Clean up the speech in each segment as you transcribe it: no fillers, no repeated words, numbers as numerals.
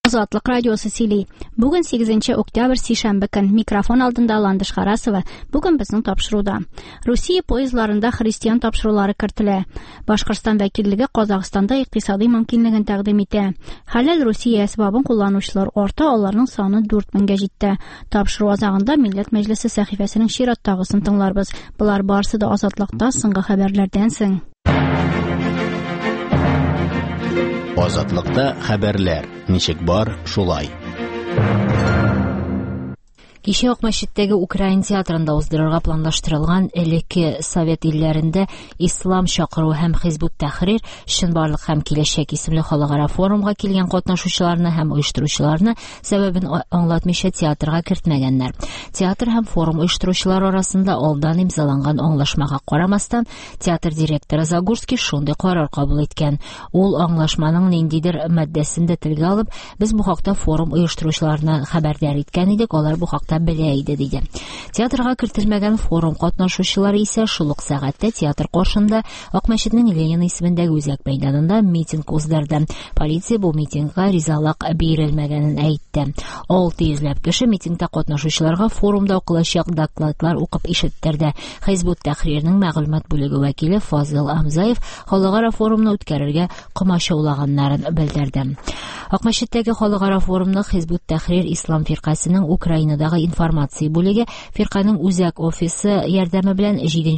Азатлык радиосы сөйли. Бүген 8 октябрь сишәмбе көн. Микрофон алдында Ландыш Харасова. Бүген безнең тапшыруда. Русия поездларында христиан тапшырулары кертелә. Башкортстан вәкиллеге Казакъстанда икътисади мөмкинлеген тәкъдим итә. Хәләл Русия әсбабын кулланучылар арта, аларның саны 4000-гә җитте. Тапшыру азагында Милләт Мәҗлесе сәхифәсенең чираттагысын тыңларбыз. Булар барысы да Азатлыкта соңгы хәбәрләрдән соң. Азатлыкта хәбәрләр. Ничек бар, шулай. Кичә Акмәчеттәге Украин театрында уздырырга планлаштырылган элекке Совет илләрендә ислам чакыру һәм Хизбут Тәхрир чынбарлык һәм киләчәк исемле халыкара форумга килгән катнашучыларны һәм оештыручыларны сәбәбен аңлатмыйча театрга кертмәгәннәр. Театр һәм форум оештыручылары арасында алдан имзаланган аңлашмага карамастан, театр директоры Загурский шундый карар кабул иткән. Ул аңлашманың ниндидер матдәсен дә телгә алып, без бу хакта форум оештыручыларны хәбәрдар иткән идек, алар бу хакта белә иде диде. Театрга кертелмәгән форум катнашучылары исә шул ук сәгатьтә театр каршында Акмәчетнең Ленин исемендәге үзәк мәйданында митинг уздырды. Полиция бу митингка ризалык бирелмәгәнен әйтте. 600 кеше митингта катнашучыларга форумда укылачак докладлар укып ишеттерде. Хизбут Тәхрирнең мәгълүмат бүлеге вәкиле Фазыл Амзаев халыкара форумны үткәрергә комачаулаганнарын белдерде. Акмәчеттәге халыкара форумны Хизбут Тәхрир ислам фиркасының Украинадагы информация бүлеге фирканың үзәк офисы ярдәме белән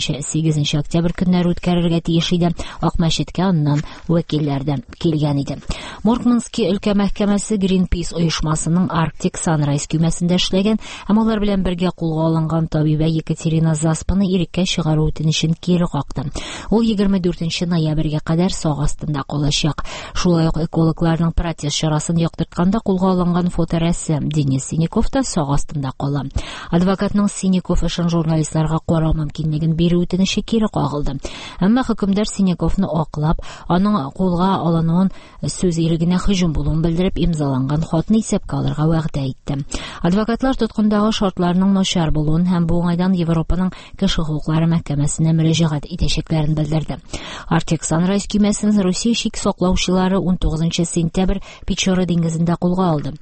7-8 октябрь көннәре үткәрергә тиеш иде. Акмәчеткә аннан вәкилләр дә килгән иде. Мурманский өлкә мәхкәмәсе Greenpeace оешмасының Arctic Sunrise көмәсендә эшләгән һәм алар белән бергә кулга алынган табибә Екатерина Заспаны иреккә чыгару үтенечен кире какты. Ул 24 ноябрьгә кадәр сак астында калачак. Шулай ук экологларның протест чарасын яктыртканда кулга алынган фоторәсем Денис Синяков та сак астында кала. Адвокатның Синяков өчен журналистларга карау мөмкинлеген бирү үтенече кире кагылды. Әмма хөкемдар Синyaковны аклап, аның кулга алынуын сүз ирегенә һөҗүм булуын белдереп имзаланган хатны исәпкә алырга вәгъдә итте. Адвокатлар тоткындагы шартларның начар булуын һәм бу уңайдан Европаның кеше хукуклары мәхкәмәсенә мөрәҗәгать итәчәкләрен белдерде. Arctic Sunrise көмәсен Русия шик саклаучылары 19 сентябрь Печора диңгезендә кулга алды.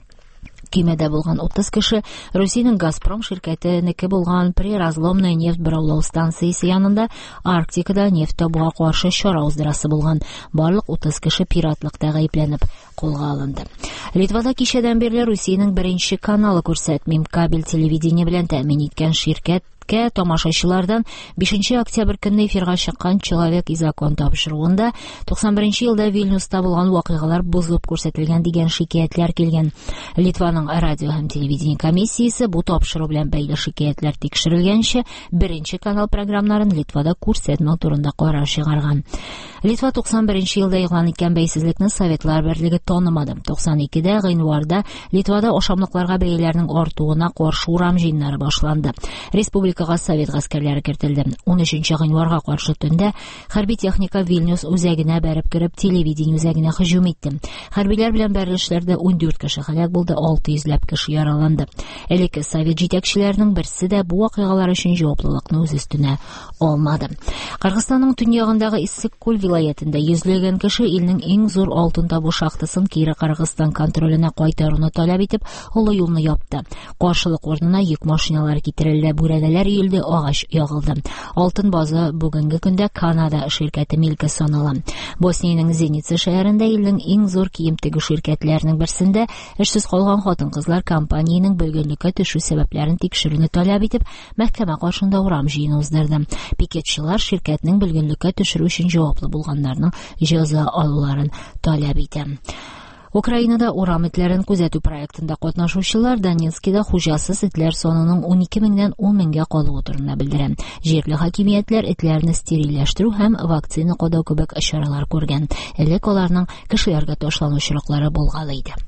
Көймәдә булган 30 кеше Русиянең Газпром ширкәтенеке булган Приразломная нефть бораулау станциясе янында Арктикада нефть табуга каршы чара уздырасы булган. Барлык 30 кеше пиратлыкта гаепләнеп кулга алынды. Литвада кичәдән бирле Русиянең беренче каналы күрсәтмим кабель телевидение белән тәэмин иткән ширкәт тамашачылардан 5 октябрь көнне эфирга чыккан Человек и закон тапшыруында 91 елда Вильнюста булган вакыйгалар бузылып күрсәтелгән дигән шикаятьләр килгән. Литваның радио һәм телевидение комиссиясе бу тапшыру белән бәйле шикаятьләр тикшерелгәнчә беренче канал программаларын Литвада күрсәтмәү турында карар чыгарган. Литва 91 елда игълан иткән бәйсезлекне Советлар берлеге танымады. 92дә гыйнварда Литвада ашамлыкларга бәяләрнең артуына каршы урам җыеннары башланды. Республикага Совет гаскәрләре кертелде. 13 гыйнварга каршы төндә хәрби техника Вильнюс үзәгенә бәреп кереп телевидение үзәгенә һөҗүм итте. Хәрбиләр белән бәрелешләрдә 14 кеше һәлак булды, 600 кеше яраланды. Элекке Совет җитәкчеләренең берсе дә бу вакыйгалар өчен җаваплылыкны үз өстенә алмады. Кыргызстанның төньягындагы Иссык-Күл вилаятында йөзләгән кеше илнең иң зур алтын табу шахтасын кире Кыргызстан контроленә кайтаруны таләп итеп, олы юлны япты. Каршылык урынына йөк машиналары китерелде, бүрәнәләр өелде, агач ягылды. Алтын базы бүгенге көндә Канада ширкәте милке санала. Босниянең Зеница шәһәрендә илнең иң зур кием тегү ширкәтләренең берсендә эшсез калган хатын-кызлар компаниянең бөлгенлеккә төшү сәбәпләрен тикшерүне таләп итеп, мәхкәмә каршында урам җыены уздырды. Пикетчылар ширкәтнең бөлгенлеккә төшерү өчен җаваплы булганнарның җәза алуларын таләп итә. Украинада урам этләрен күзәтү проектында катнашучылар Донецкида хуҗасыз этләр санының 12,000-дән 10,000-гә калуы турында белдерә. Җирле хакимиятләр этләрне стерильләштерү һәм вакцина кадау кебек чаралар күргән. Элек аларның кешеләргә ташланучылыклары булган иде.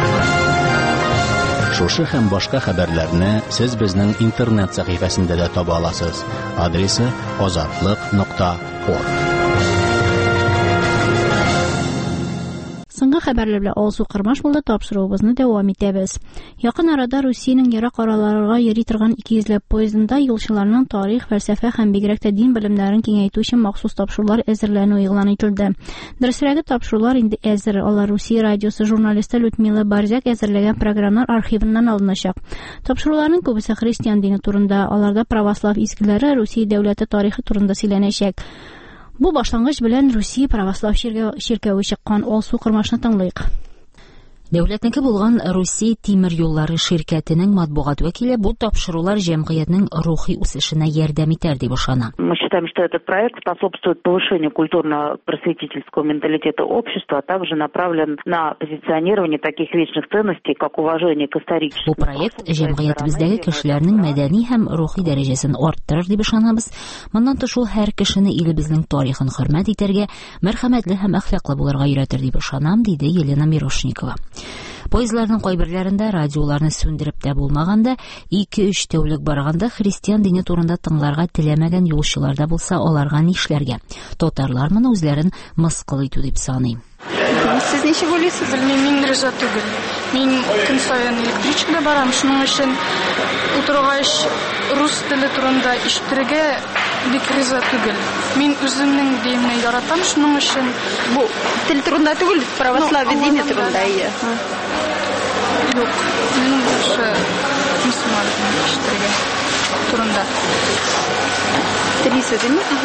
Шушы һәм башка хәбәрләрне сез безнең интернет сәхифәсендә дә таба аласыз. Адресы azatlyk.org. Соңгы хәбәрләр белән Алсу Кырмаш булды, тапшыруыбызны дәвам итәбез. Якын арада Русиянең ерак араларга йөри торган 200 поездында юлчыларның тарих, фәлсәфә һәм бигрәк тә дин белемнәрен киңәйтү өчен махсус тапшырулар әзерләнү игълан ителде. Дөресрәге тапшырулар инде әзер. Алар Русия радиосы журналисты Людмила Барзяк әзерләгән программалар архивыннан алыначак. Тапшыруларның күбесе христиан дине турында, аларда православ изгеләре, Русия дәүләте тарихы турында сөйләнәчәк. Бу башлангыч белән Русия православ ширкәве чыккан. Алсу Кырмашны тыңлыйк. Дәүләтнеке булган Русия тимер юллары ширкәтенең матбугат вәкиле бу тапшырулар җәмгыятьнең рухи үсешенә ярдәм итәр дип ышана. Мы считаем, что этот проект способствует повышению культурно-просветительского менталитета общества, а также направлен на позиционирование таких вечных ценностей, как уважение к историческому. Бу проект җәмгыятебездәге кешеләрнең мәдәни һәм рухи дәрәҗәсен арттырыр дип ышанабыз. Моннан тыш ул һәр кешене илебезнең тарихын хөрмәт итәргә, мәрхәмәтле һәм әхлаклы булырга өйрәтер дип ышанам, диде Елена Мирошникова. Поездларның кайберләрендә радиоларны сүндереп тә булмаганда, 2-3 тәүлек барганда христиан дине турында тыңларга теләмәгән юлчылар да булса, аларга нишләргә? Татарлар моны үзләрен мыскыл итү дип саный. Сез ничек уйлыйсыз? Мин риза түгел. Мин көн саен электричкада барам, шуның өчен утыргач рус теле турында ишетергә бик риза түгел. Мин үземнең динне яратам, шуның өчен бу тел турында түгел, православие дине турында. Юк, мин бушы мусульман ишетергә турында. Телисез,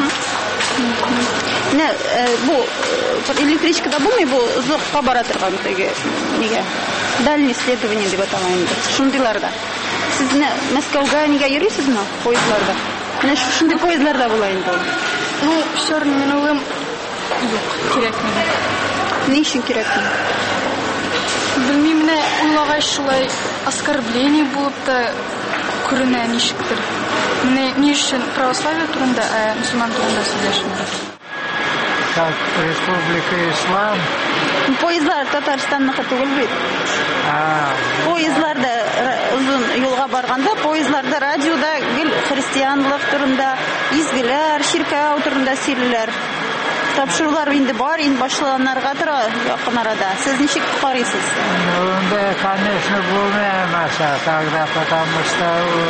бу электричкада булмый, бу узакка бара торган теге нигә? Дальний исследование дип аталган. Шундыйларда. Сез Мәскәүгә нигә йөрисезме поездларда? Менә шундый поездларда була инде. Шөрн минулым юк, кирәкми. Ни өчен кирәкми? Белмим, менә уйлагач шулай оскорбление булып та күренә ничектер. Менә ни өчен православие турында, мусульман турында сөйләшмәдек? Как Республика Ислам. Поездлар Татарстанныкы түгел бит. Поездларда узун юлга барганда, поездларда радиода гел христианлык турында, изгеләр, ширкәү турында сөйлиләр. Тапшырулар инде бар, инде башланырга тора якын арада. Сез ничек карыйсыз? Да, конечно, булмаса, тогда, потому что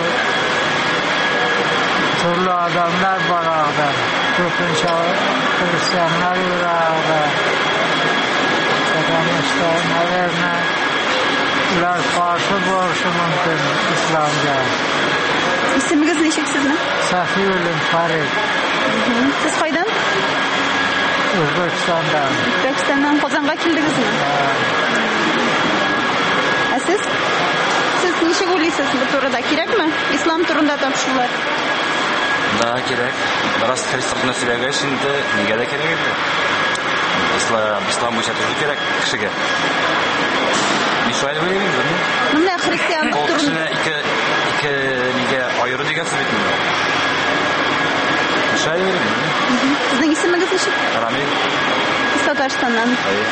türlü adamlar var orada. Köpünçe Hristiyanlar var orada. Потому что, наверное, ular karşı borçlu mümkün İslam'da. İsminiz nechik sizmi? Safiyuddin Farid. Siz qaydan? O'zbekistondan. O'zbekistondan Qozonga keldingizmi? Siz? Siz nechik o'ylaysiz bu turida kerakmi? Islom turida topshirishlar. Да, kerak. Раз христиан сөйләгәч инде нигә дә кирәк инде. Ислам буенча төзү кирәк кешегә. Мишәл белән Менә христиан турында ике нигә аеру дигән сүз бит инде. Мишәл белән. Сезнең исемегез ничек? Рамил. Сез Татарстаннан.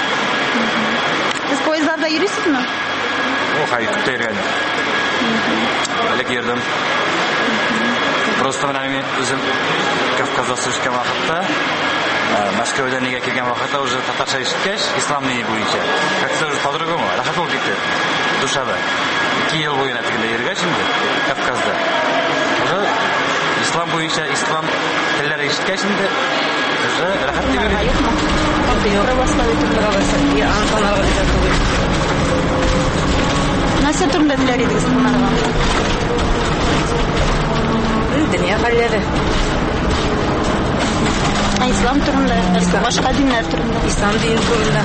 Сез поездlarda йөрисезме? Hayır, күтәргән. Әлеге йөрдем. Просто мен үзем Кавказда сөйләшкән вакытта, Мәскәүдә нигә килгән вакытта уже татарча ишеткәч, ислам дине буенча. Как-то уже по-другому, рахат булып китте. Душада. 2 ел буена тегендә йөргәч инде Кавказда. Уже ислам буенча, ислам телләре ишеткәч инде уже рахат дип йөрде. Православие турында барсак, антонарга дигән түгел. Нәрсә турында беләр идегез монарга? Dünya хәлләре. İslam турында, башка диннәр турында. İslam dini турында.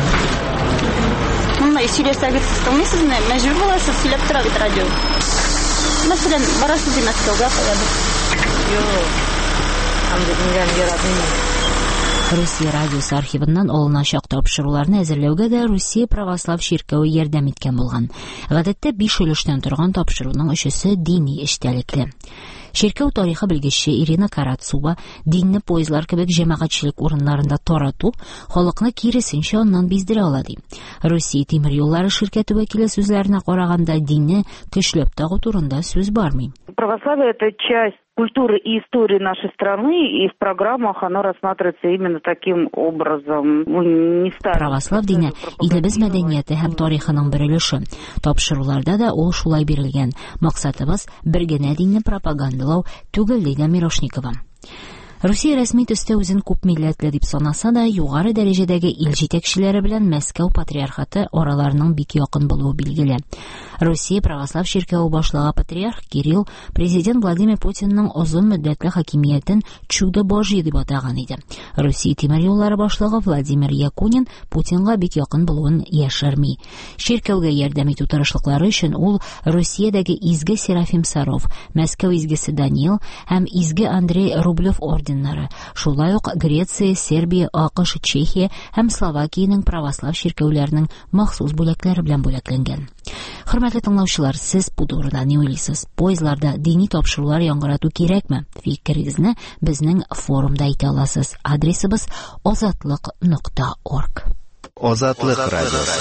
Монда сөйләсәгез, тыңлыйсызмы? Мәҗбүр буласыз сөйләп тора бит радио. Мәсәлән, барасыз Мәскәүгә куябыз. Юк. Андый яратмыйм. Русия радиосы архивыннан алыначак тапшыруларны әзерләүгә дә Русия православ ширкәүе ярдәм иткән булган. Гадәттә 5 өлештән торган тапшыруның 3-се дини эштәлекле. Ширкәү тарихы белгече Ирина Карацова динне поездлар кебек җәмәгатьчелек урыннарында тарату халыкны киресенчә аннан биздерә ала ди. Русия тимер юллары ширкәте вәкиле сүзләренә караганда динне көчләп тагу турында сүз бармый. Православие — это часть культуры и истории нашей страны, и в программах оно рассматривается именно таким образом. Не ставим. Православ дине илебез мәдәнияте һәм тарихының бер өлеше. Тапшыруларда да ул шулай бирелгән. Максатыбыз бер генә динне пропагандалау түгел, диде Мирошникова. Русия рәсми төстә үзен күп милләтле дип санаса да, югары дәрәҗәдәге ил җитәкчеләре белән Мәскәү патриархаты араларының бик якын булуы билгеле. Русия православ ширкәү башлыгы патриарх Кирилл президент Владимир Путинның озын мөддәтле хакимиятен чудо божье дип атаган иде. Русия тимер юллары башлыгы Владимир Якунин Путинга бик якын булуын яшерми. Ширкәүгә ярдәм итү тырышлыклары өчен ул Русиядәге изге Серафим Саров, Мәскәү изгесе Даниил һәм изге Андрей Рублев орденнары, шулай ук Греция, Сербия, АКШ, Чехия һәм Словакиянең православ ширкәүләренең махсус бүләкләре белән бүләкләнгән. Хөрмәтле тыңлаучылар, сез бу турыда ни уйлыйсыз? Поездларда дини тапшырулар яңгырату кирәкме? Фикерегезне безнең форумда әйтә аласыз. Адресыбыз озатлык.org. Озатлык радиосы.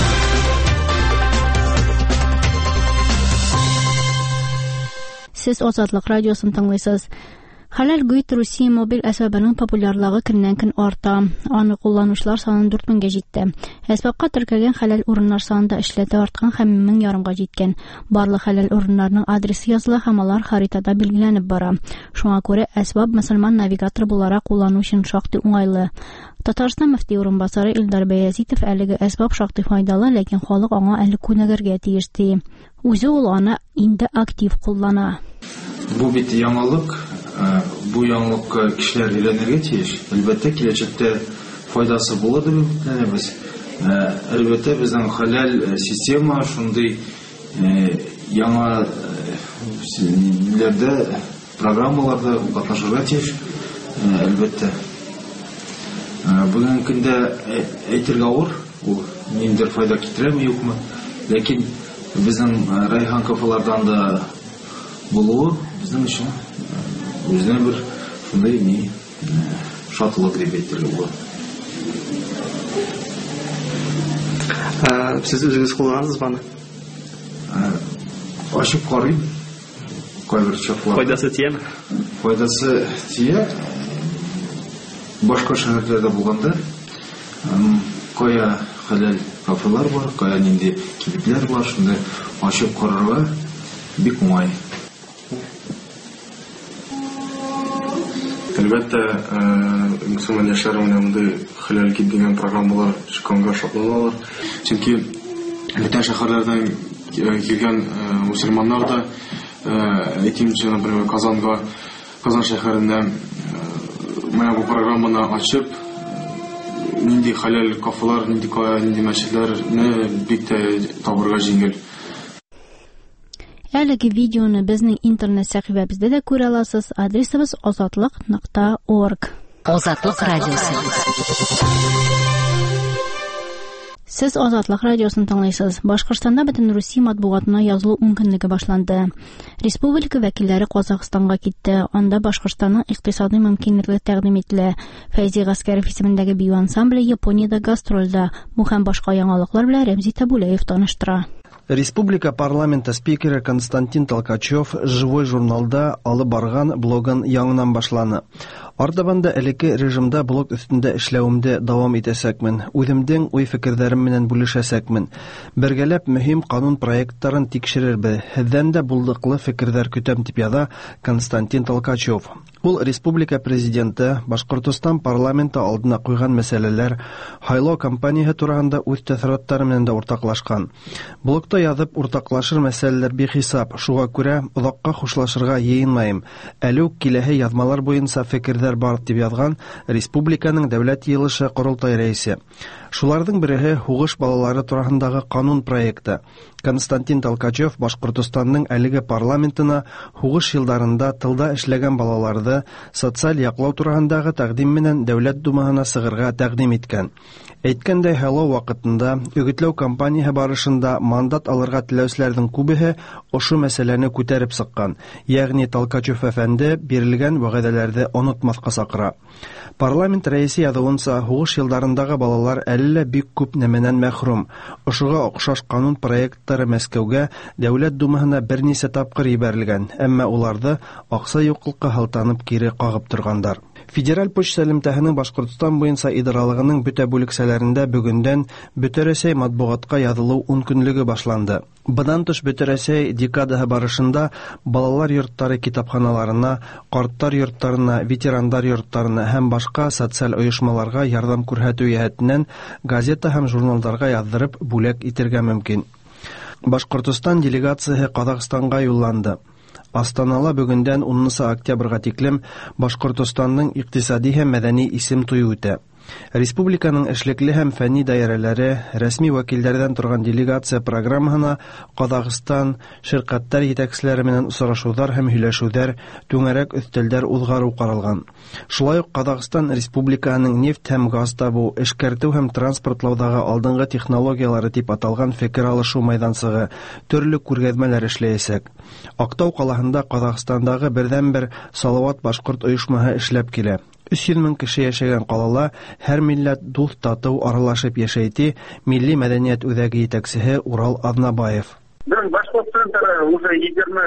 Сез Озатлык радиосын тыңлыйсыз. Хәләл гыйт Русия мобиль әсбабының популярлыгы көннән-көн арта. Аны кулланучылар саны 4000-гә җитте. Әсбапка теркәлгән хәләл урыннар саны да эшләтә арткан һәм 1000 ярымга җиткән. Барлык хәләл урыннарның адресы языла һәм алар харитада билгеләнеп бара. Шуңа күрә әсбап мөселман навигатор буларак куллану өчен шактый уңайлы. Татарстан мөфти урынбасары Илдар Баязитов әлеге әсбап шактый файдалы, ләкин халык аңа әле күнегергә тиеш ди. Үзе ул аны инде актив куллана. Бу бит яңалык. Бу яңалыкка кешеләр өйрәнергә тиеш. Әлбәттә, киләчәктә файдасы булыр дип үтенәбез. Әлбәттә, безнең хәләл система шундый яңа программаларда катнашырга тиеш. Әлбәттә. Бүгенге көндә әйтергә авыр, ул ниндидер файда китерәме, юкмы. Ләкин безнең Райхан кафалардан да булуы безнең өчен үзенә бер шундый ни шатлык дип әйтергә була. Сез үзегез кулланасызмы аны? Ачып карыйм. Кайбер чаклар. Файдасы тияме? Файдасы тия. Башка шәһәрләрдә булганда, кая хәләл кафелар бар, кая нинди кибетләр бар, шунда ачып карарга бик уңай. Әлбәттә, мөселман яшьләре менә хәләл кибет дигән программалар чыкканга шатланалар. Чөнки бөтен шәһәрләрдән килгән мөселманнар да әйтимчә, например, Казан шәһәрендә менә бу программаны ачып, нинди хәләл кафелар, нинди мәчетләрне бик тә табырга җиңел. Әлеге видеоны безнең интернет сәхифәбездә дә күрә аласыз. Адресыбыз озатлык.org. Озатлык радиосы. Сез Озатлык радиосын тыңлыйсыз. Башкортстанда бөтен Русия матбугатына язылу мөмкинлеге башланды. Республика вәкилләре Казакъстанга китте. Анда Башкортстанның икътисади мөмкинлекләре тәкъдим ителә. Фәйзи Гаскәров исемендәге бию ансамбле Япониядә гастрольдә. Бу һәм башка яңалыклар белән Рәмзи Табулеев таныштыра. Республика парламенты спикеры Константин Толкачев живой журналда алып барган блогын яңынан башланы. Ардабанда элекке режимда блог өстендә эшләвемдә дәвам итәсәкмен. Үземнең уй-фикерләрем менән бүлешәсәкмен. Бергәләп мөһим канун проектларын тикшерербез. Һездән дә булдыклы фикерләр көтәм дип яза Константин Толкачев. Ул республика президенты Башкортстан парламенты алдына куйган мәсьәләләр, сайлау кампаниясе турында үз тәэсиратлары белән дә уртаклашкан. Блогта язып уртаклашыр мәсьәләләр бихисап, шуңа күрә озакка хушлашырга йыенмайм. Әле үк киләһе язмалар буенча фикерләр бар дип язган республиканың дәүләт йыелышы Корылтай рәисе. Шуларның береге хугыш балалары турындагы канун проекты. Константин Толкачев Башкортстанның әлеге парламентына хугыш елларында тылда эшләгән балаларды социаль яклау турындагы тәкъдим менән дәүләт думаһына сыгырга тәкъдим иткән. Әйткәндәй, һайлау вакытында үгетләү кампаниясе барышында мандат билет алырга теләүчеләрнең күбеһе ошо мәсьәләне күтәреп сыккан, ягъни Толкачев әфәнде бирелгән вәгъдәләрне онытмаска сакыра. Парламент рәисе язуынча, һугыш елларындагы балалар әллә бик күп нәмәнән мәхрүм. Ошыга охшаш канун проектлары Мәскәүгә Дәүләт Думаһына берничә тапкыр ибәрелгән, әмма уларны акса юклыкка һалтанып кире кагып торгандар. Федераль почта элемтәһенең Башкортстан буенча идаралыгының бөтә бүлекчәләрендә бүгендән Бөтәрәсәй матбугатка язылу 10 көнлеге башланды. Быдан тыш Бөтәрәсәй декадаһы барышында балалар йортлары китапханаларына, карттар йортларына, ветерандар йортларына һәм башка социаль оешмаларга ярдәм күрсәтү яһәтеннән газета һәм журналларга яздырып бүләк итәргә мөмкин. Башкортстан делегациясе Казакъстанга юлланды. Астанала бүгендән 10 октябрьгә тиклем Башкортстанның икътисади һәм мәдәни исем туйы үтә. Республиканың эшлекле һәм фәнни даирәләре, рәсми вәкилләрдән торган делегация программаһына Казакъстан ширкәтләр җитәкчеләре белән очрашулар һәм һөйләшүләр, түңәрәк өстәлләр узгару каралган. Шулай ук Казакъстан Республиканың нефть һәм газ табу, эшкәртү һәм транспортлаудагы алдынгы технологиялары дип аталган фикер алышу мәйдансыгы, төрле күргәзмәләр эшләячәк. Актау калаһында Казакъстандагы бердәнбер Салават башкорт оешмаһы эшләп килә. 300 мең кеше яшәгән калала һәр милләт дуст тату аралашып яшәйти, милли мәдәният үзәге җитәкчесе Урал Азнабаев. Башкортстанда уже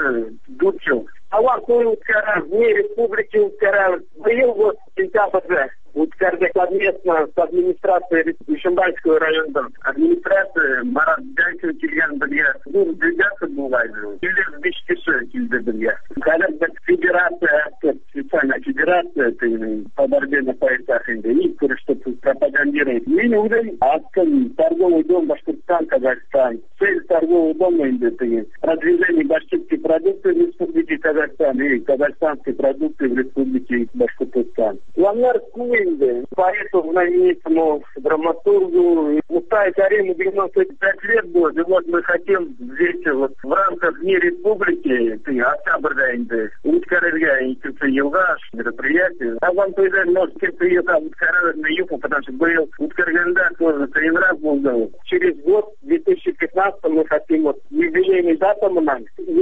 24 ел. Алар үткәрә, не республика үткәрә, быел вот сентябрьдә үткәрде совместно с администрацией Ишембайского районда. Администрация Марат Ганкин килгән бергә. Бу делегация булган. 5 кеше килде бергә. Каләм федерация, специальная федерация по борьбе на поясах и чтобы пропагандировать. Мы уже открыли торговый дом Башкортостан, Казахстан. Цель торгового дома продвижение башкирской продукции в Республике Казахстан и казахстанской продукции в Республике Башкортостан. Планер Куинде, поэтому знаменитому драматургу Мустай Кариму 95 лет было. И вот мы хотим здесь вот в рамках Дней Республики, октябрьдә үткәрергә икенче елга мероприятие. Аван тойда может икенче елга үткәрергә юк, потому что был үткәргәндә тоже кыенрак булды. Через год, 2015, мы хотим вот юбилейный дата менән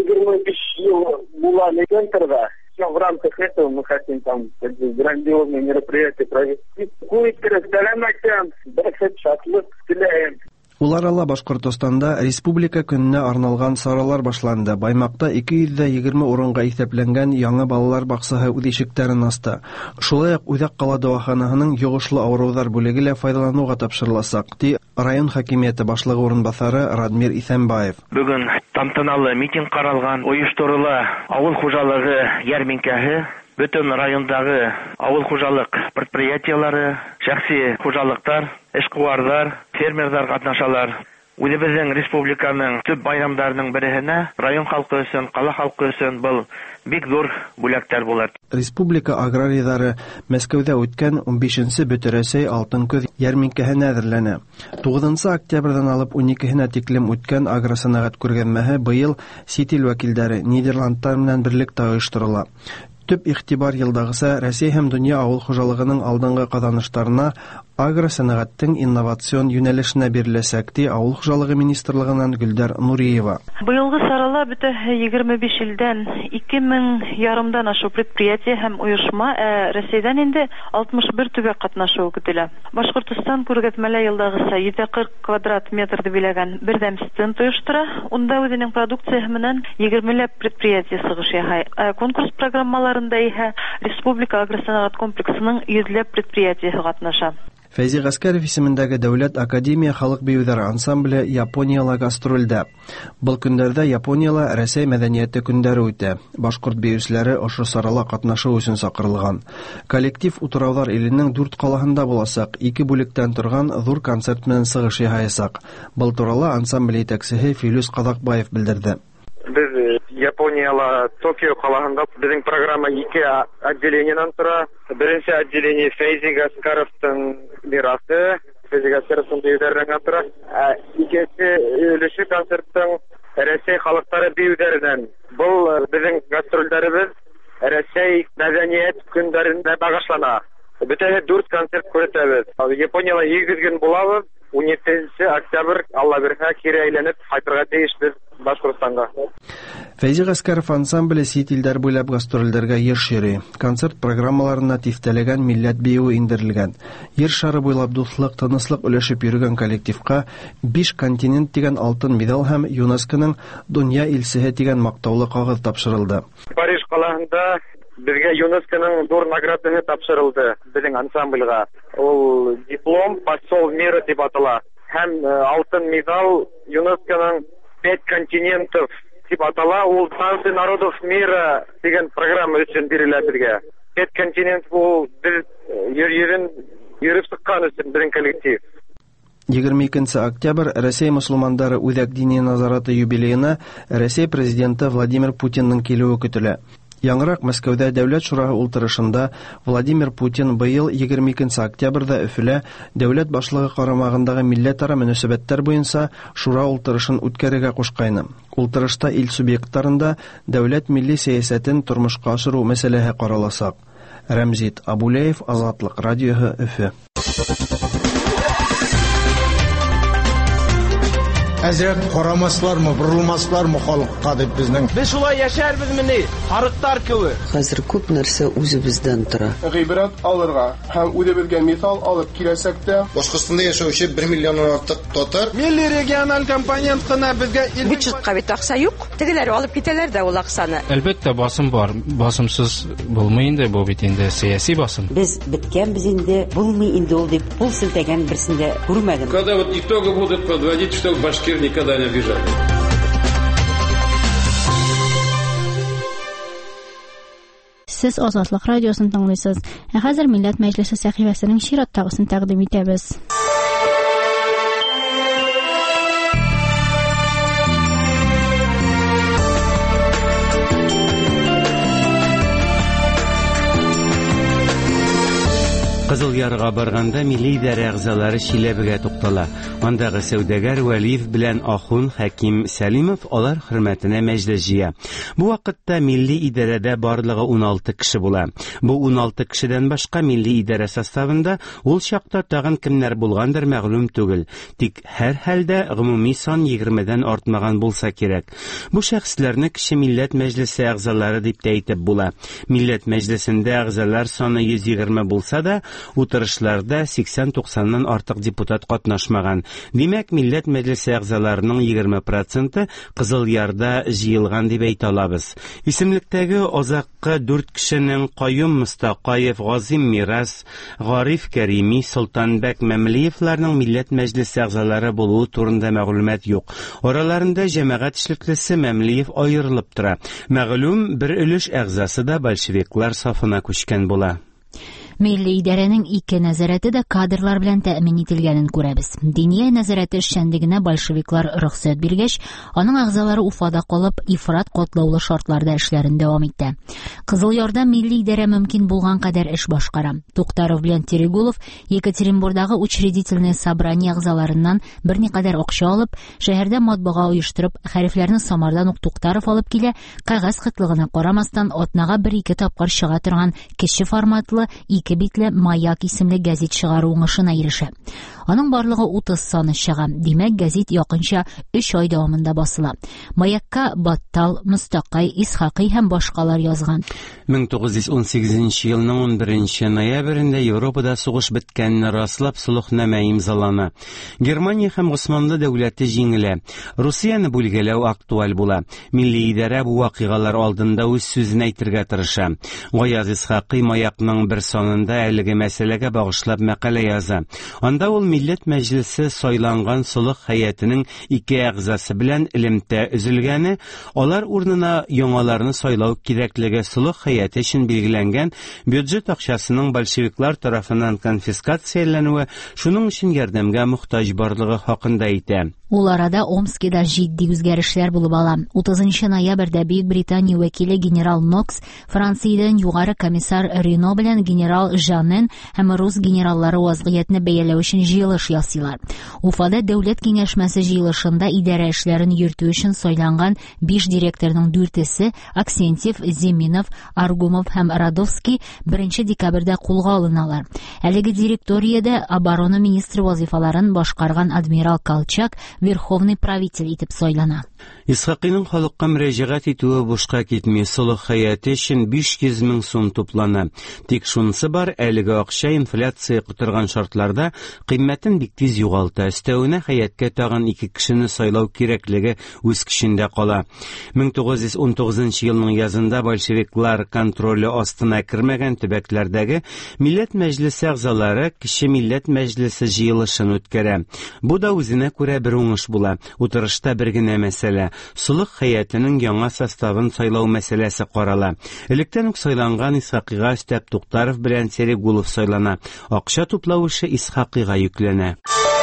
25 ел булган центрда. В рамках этого мы хотим там грандиозное мероприятие провести. Куйткер сәламәт, бәхет, шатлык теләйм. Улар ала Башкортостанда республика көненә арналган саралар башланды. Баймакта 220 урынга исәпләнгән яңа балалар баксаһы үз ишекләрен ачты. Шулай ук Үзәк кала дәваханаһының йогышлы авырулар бүлеге лә файдалануга тапшырылачак, ди район хакимияте башлыгы урынбасары Радмир Исәнбаев. Бүген тантаналы митинг каралган, оештырыла авыл хуҗалыгы ярминкәһе. Бөтен райондагы авыл хуҗалык предприятиялары, шәхси хуҗалыктар, эшкуарлар, фермерлар катнашалар. Үзебезнең республиканың төп байрамнарының беренә район халкы өчен, кала халкы өчен был бик зур бүләктәр булыр. Республика аграрийлары Мәскәүдә үткән 15-нче Бөтәрәсәй алтын көз ярминкәһенә әзерләнә. 9 октябрьдән алып 12-һенә тиклем үткән агросәнәгать күргәзмәһе быел сит ил вәкилләре Нидерландтар белән берлектә оештырыла. Төп игътибар елдагыса Россия һәм дөнья авыл хуҗалыгының алдынгы казанышларына агросәнәгатьнең инновацион юнәлешенә биреләчәк, ди авыл хуҗалыгы министрлыгыннан Гөлдәр Нуриева. Быелгы сарала бөтә 25 илдән 2000 ярымдан ашу предприятие һәм оешма, Россиядән инде 61 төбәк катнашу көтелә. Башкортстан күргәзмәле елдагыса 740 квадрат метрды биләгән бердәм стенд оештыра. Унда үзенең продукциясе менән 20 предприятие сыгыш яһай. Конкурс программаларында иһә республика агросәнәгать комплексының 100 предприятиесе катнаша. Фәйзи Гаскәров исемендәге Дәүләт академия халык биюләре ансамбле Япониялга гастрольдә. Был көндәрдә Япониялә Рәсәй мәдәнияте көндәре үтә. Башкорт биючеләре ошо сарала катнашу өчен чакырылган. Коллектив Утраулар иленең 4 калаһында булачак, 2 бүлектән торган зур концерт белән сыгыш яһаячак. Был турыда ансамбль итәкчесе Филүс Казакбаев белдерде. Без Япониялы Токио калаһында безнең программа 2 отделениеннән тора. Беренче отделение Фәйзи Гаскаровтың мирасы, Фәйзи Гаскаровтың биюләреннән тора. Икенче өлеше концерттың Рәсәй халыклары биюләреннән. Бу безнең гастрольләребез Рәсәй мәдәният көндәренә багышлана. Бөтәһе 4 концерт күрсәтәбез. Япониялы 2 gün булабыз. 17 октябрь Алла бирһә кире әйләнеп кайтырга тиешбез Башкортстанга. Фәйзи Гаскаров ансамбле сит илдәр буйлап гастрольләргә еш йөри. Концерт программаларына тифтәләгән милләт биюе индерелгән. Ер шары буйлап дуслык, тыныслык өләшеп йөргән коллективка 5 континент дигән алтын медаль һәм ЮНЕСКОның дөнья илчеһе дигән мактаулы кагыз тапшырылды. Париж каласында безгә ЮНЕСКОның зур наградасы тапшырылды безнең ансамбльгә. Ул диплом посол мира дип атала. Һәм алтын медаль ЮНЕСКОның 5 континентов дип атала. Ул Танцы народов мира дигән программа өчен бирелә безгә. 5 континент бу без йөреп сыккан өчен безнең коллектив. 22 октябрь Россия мусулмандары үзәк дини назараты юбилеена Россия президенты Владимир Путинның килүе көтелә. Яңрак Мәскәүдә дәүләт шураһы ултырышында Владимир Путин быел 22 октябрьдә Өфөлә дәүләт башлыгы карамагындагы милләтара мөнәсәбәтләр буенча шура ултырышын үткәрергә кушкайны. Ултырышта ил субъектларында дәүләт милли сәясәтен тормышка ашыру мәсьәләһе каралачак. Рәмзит Абулеев, Азатлык радиоһы, Өфө. Әзрәк карамаслармы, бурылмаслармы халыкка дип безнең. Без шулай яшәрбезмени? Харыктар кеби. Хәзер күп нәрсә үзебездән тора. Гыйбрәт алырга һәм үзебезгә мисал алып киләсәк тә, Башкортстанда яшәүче 1 миллионнан артык татар. Милли региональ компонент кына безгә бюджетка бит акча юк. Тегеләр алып китәләр дә ул акчаны. Әлбәттә басым бар. Басымсыз булмый инде бу бит инде сиясәт басым. Без биткәнбез инде, булмый инде ул дип пул силтәгән берсендә күрмәдем. Когда вот итоги будут подводить, что башкир никогда не обижали. Сез Азатлык радиосын тыңлыйсыз. Хәзер Милләт Мәҗлесе сәхифәсенең чираттагысын тәкъдим итәбез. Кызыл Ярга барганда милли идарә әгъзалары Чиләбегә туктала. Андагы сәүдәгәр Вәлиев белән ахун Хәким Сәлимов алар хөрмәтенә мәҗлес җыя. Бу вакытта милли идарәдә барлыгы 16 кеше була. Бу 16 кешедән башка милли идарә составында ул чакта тагын кемнәр булгандыр мәгълүм түгел. Тик һәр хәлдә гомуми сан 20дән артмаган булса кирәк. Бу шәхесләрне кеше милләт мәҗлесе әгъзалары дип тә әйтеп була. Милләт мәҗлесендә әгъзалар саны 120 булса да, утырышларда 80-90ннан артык депутат катнашмаган. Димәк, милләт мәҗлесе әгъзаларының 20% Кызыл Ярда җыелган дип әйтә алабыз. Исемлектәге азаккы 4 кешенең Каюм Мустакаев, Газим Мирас, Гариф Кәрими, Солтанбәк Мәмлиевларның милләт мәҗлесе әгъзалары булуы турында мәгълүмат юк. Араларында җәмәгать эшлеклесе Мәмлиев аерылып тора. Мәгълүм бер өлеш әгъзасы да большевиклар сафына күчкән була. Милли идарәнең 2 нәзарәте дә кадрлар белән тәэмин ителгәнен күрәбез. Диния нәзарәте эшчәнлегенә большевиклар рөхсәт биргәч, аның әгъзалары Уфада калып, ифрат катлаулы шартларда эшләрен дәвам итә. Кызыл Ярда милли идарә мөмкин булган кадәр эш башкара. Туктаров белән Терегулов Екатеринбургдагы учредительное собрание әгъзаларыннан берникадәр акча алып, шәһәрдә матбага оештырып, хәрефләрне Самардан ук Туктаров алып килә, кагаз кытлыгына карамастан атнага 1-2 тапкыр чыга торган кече форматлы 2 битле Маяк исемле гәзит чыгару уңышына ирешә. Аның барлыгы 30 саны чыга. Димәк, гәзит якынча 3 ай дәвамында басыла. Маякка Баттал, Мустакай, Исхакый һәм башкалар язган. 1918 елның 11 ноябрендә Европада сугыш беткәнне раслап сулухнама имзалана. Германия һәм Госманлы дәүләте җиңелә. Русияны бүлгәләү актуаль була. Милли идарә бу вакыйгалар алдында үз сүзен әйтергә тырыша. Гаяз Исхакый Маякның бер санында әлеге мәсьәләгә багышлап мәкалә яза. Анда ул милләт мәҗлесе сайланган сулык һәйәтенең 2 әгъзасы белән элемтә üzülгәне, алар урынына яңаларны сайлау кирәклеге сулык һәйәте өчен билгеләнгән бюджет акчасының большевиклар тарафыннан конфискацияләнүе, шуның өчен ярдәмгә мохтаҗ барлыгы хакында әйтә. Ул арада Омскида җитди үзгәрешләр булып ала. 30 ноябрьдә Бөек Британия вәкиле генерал Нокс Франциядән югары комиссар Рено белән генерал генерал Жанен һәм рус генераллары вазгыятьне бәяләү өчен җыелыш ясыйлар. Уфада дәүләт киңәшмәсе җыелышында идарә эшләрен йөртү өчен сайланган 5 директорның 4-се Аксентьев, Земинов, Аргумов һәм Радовский 1 декабрьдә кулга алыналар. Әлеге директориядә оборона министры вазифаларын башкарган адмирал Колчак верховный правитель итеп сайлана. Исхакыйның халыкка мөрәҗәгать итүе бушка китми. Солых хәяты өчен 500 мең сум туплана. Тик шунысы бар, әлеге акча инфляция кытырган шартларда кыйммәтен бик тиз югалта. Өстәвенә хәятка тагын 2 кешене сайлау кирәклеге үз көчендә кала. 1919 елның язында большевиклар контроле астына кермәгән төбәкләрдәге милләт мәҗлесе әгъзалары кеше милләт мәҗлесе җыелышын үткәрә. Бу да үзенә күрә бер уңыш була. Утырышта бер генә мәсьәлә — солых хәятының яңа составын сайлау мәсьәләсе карала. Электән үк сайланган Исхакыйга Степ Туктаров белән Серегулов сайлана. Акча туплау эше Исхакыйга йөкләнә.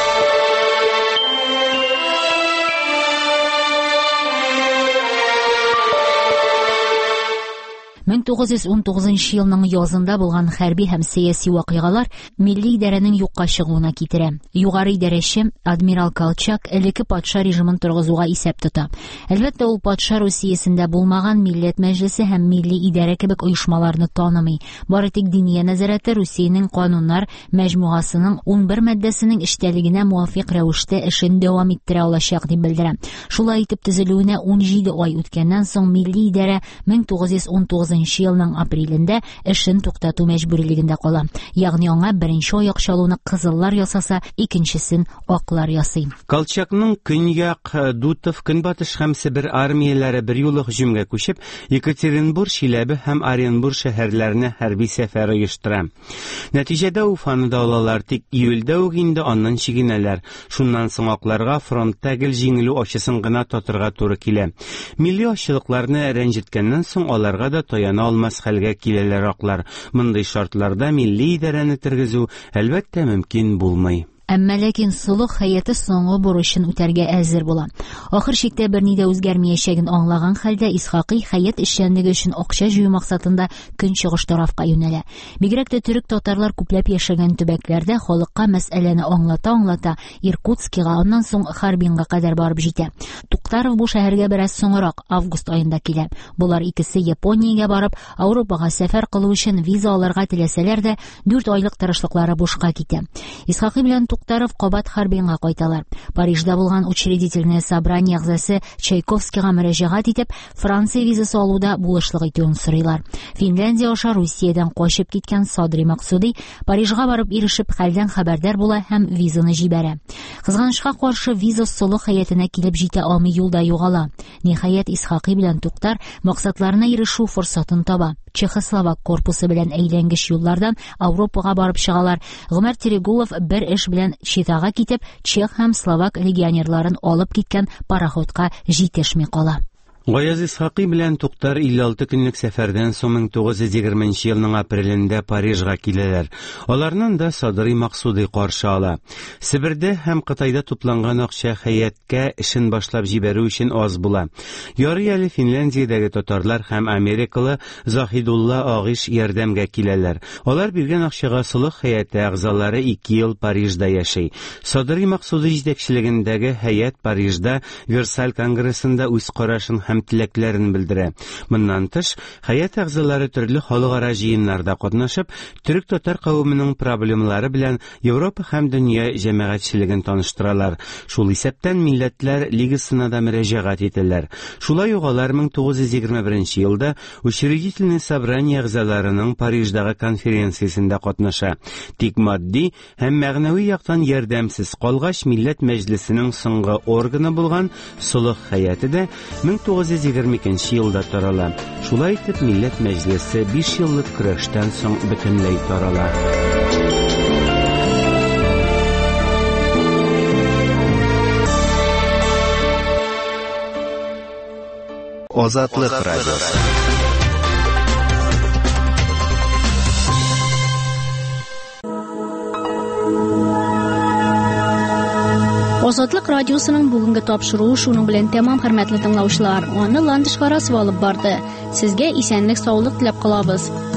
1919 елның язында булган хәрби һәм сәяси вакыйгалар милли идарәнең юкка чыгуына китерә. Югары идарәче адмирал Колчак элекке патша режимын торгызуга исәп тота. Әлбәттә, ул патша Русиясендә булмаган милләт мәҗлесе һәм милли идарә кебек оешмаларны танымый. Бары тик диния нәзарәте Русиянең кануннар мәҗмугасының 11 маддәсенең эштәлегенә муафиq рәвештә эшен дәвам иттерә алачак дип белдерә. Шулай итеп төзелүенә 17 ай үткәннән соң милли идарә 1919 елның апрелендә эшен туктату мәҗбүрилегендә кала. Ягъни аңа беренче аяк чалуны кызыллар ясаса, икенчесен аклар ясый. Колчакның Көньяк, Дутов, Көнбатыш һәм Себер армияләре бер юлы һөҗүмгә күчеп, Екатеринбург, Чиләбе һәм Оренбург шәһәрләренә хәрби сәфәр оештыра. Нәтиҗәдә Уфаны да алалар, тик июльдә үк инде аннан чигенәләр. Шуннан соң акларга фронтта гел җиңелү ачысын гына татырга туры килә. Милли ачлыкларны рәнҗеткәннән соң аларга да таяна алмас хәлгә киләләр аклар. Мондый шартларда милли идарәне тергезү әлбәттә мөмкин булмый. Әмма ләкин солых хәяты соңгы бурычын үтәргә әзер була. Ахыр чиктә берни дә үзгәрмәячәген аңлаган хәлдә Исхакый хәят эшчәнлеге өчен акча җыю максатында көнчыгыш тарафка юнәлә. Бигрәк тә төрек татарлар күпләп яшәгән төбәкләрдә халыкка мәсьәләне аңлата Иркутскига, аннан соң Харбинга кадәр барып җитә. Туктаров бу шәһәргә бераз соңрак, август аенда килә. Булар икесе Япониягә барып, Европага сәфәр кылу өчен виза алырга теләсәләр дә 4 айлык тырышлыклары бушка китә. Исхакый белән Туктаров кабат Харбинга кайталар. Парижда булган учредительное собрание әгъзасы Чайковскийга мөрәҗәгать итеп, Франция визасы алуда булышлык итүен сорыйлар. Финляндия аша Русиядән качып киткән Садри Максуди Парижга барып ирешеп, хәлдән хәбәрдар була һәм визаны җибәрә. Кызганычка каршы, виза солых хәятына килеп җитә алмый юлда югала. Ниһаять, Исхакый белән Туктар максатларына ирешү форсатын таба. Чехословак корпусы белән әйләнгеч юллардан Европага барып чыгалар. Гомәр Терегулов бер эш белән Читага китеп, чех һәм словак легионерларын алып киткән пароходка җитешми кала. Гаяз Исхакый белән Туктар 56 көнлек сәфәрдән соң 1920 елның апрелендә Парижга киләләр. Аларның да Садри Максуди каршы ала. Себердә һәм Кытайда тупланган акча хәяткә эшен башлап җибәрү өчен аз була. Ярый әле Финляндиядәге татарлар һәм Америкалы Захидулла Агыш ярдәмгә киләләр. Алар биргән акчага солых хәяты әгъзалары 2 ел Парижда яши. Садри Максуди җитәкчелегендәге хәят Парижда Версаль конгрессында үз карашын һәм теләкләрен белдерә. Моннан тыш, хәят әгъзалары төрле халыкара җыеннарда катнашып, төрек татар кавымының проблемалары белән Европа һәм дөнья җәмәгатьчелеген таныштыралар. Шул исәптән Милләтләр Лигасына да мөрәҗәгать итәләр. Шулай ук алар 1921 елда учредительное собрание әгъзаларының Париждагы конференциясендә катнаша. Тик матди һәм мәгънәви яктан ярдәмсез калгач, Милләт мәҗлесенең соңгы органы булган солых хәяты да 1922 елда тарала. Шулай итеп, Милләт мәҗлесе 5 еллык көрәштән соң бөтенләй тарала. Азатлык радиосы. Азатлык радиосының бүгенге тапшыруы шуның белән тәмам, хөрмәтле тыңлаучылар. Аны Ландыш Харасов алып барды. Сезгә исәнлек, саулык теләп калабыз.